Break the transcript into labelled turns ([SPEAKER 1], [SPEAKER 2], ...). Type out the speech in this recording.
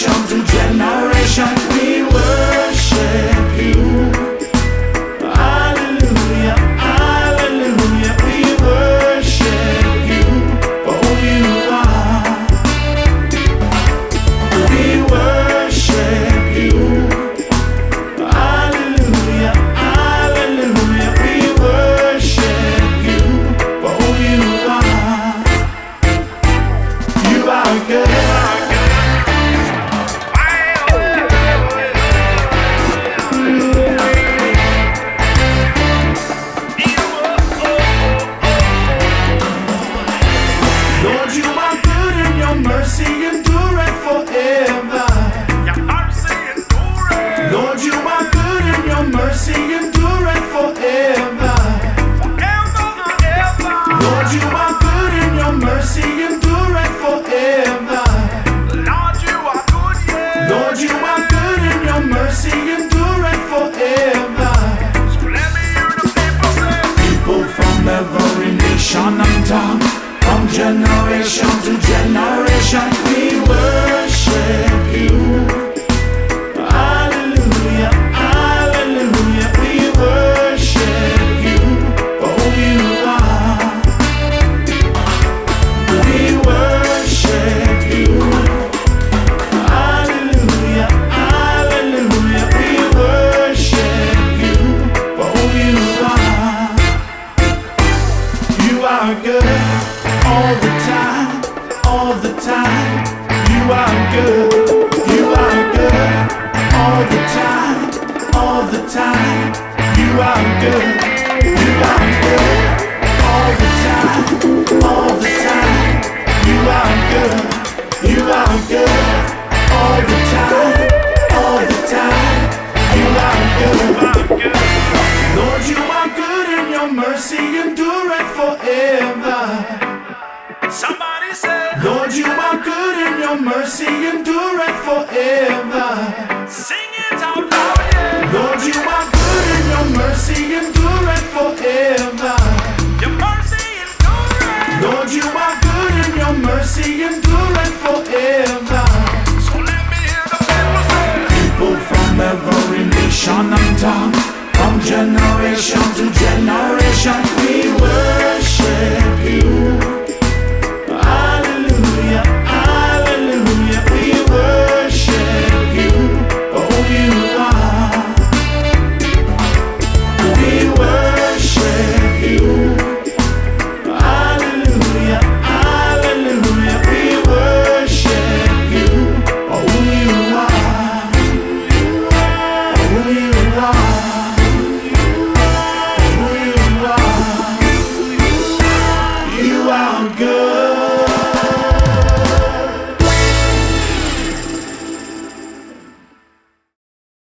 [SPEAKER 1] generation to generation, we worship you. Hallelujah, hallelujah, we worship you for who you are. We worship you. Hallelujah, hallelujah, we worship you for who you are. You are good. Lord, you are good and your mercy endureth forever. Lord, you are good and your mercy endureth forever. Lord, you are good and your mercy endureth forever. Lord, you are good, yeah. Lord, you are good and your mercy endureth forever. So let me hear the people say. People from every nation and tongue, from generation to generation, we worship you. Hallelujah, hallelujah, we worship you for who you are. We worship you. Hallelujah, hallelujah, we worship you for who you are. You are good all the time, all the time. You are good, you are good all the time, all the time. You are good, you are good all the time, all the time. You are good, you are good all the time, all the time. You are good. Lord, you are good and your mercy endureth forever. Somebody say, Lord, you are good and your mercy endureth forever. Sing it out loud, yeah. Lord, you are good and your mercy endureth forever. Your mercy endureth. Lord, you are good and your mercy endureth forever. So let me hear the people say. People from every nation and tongue, from generation to generation,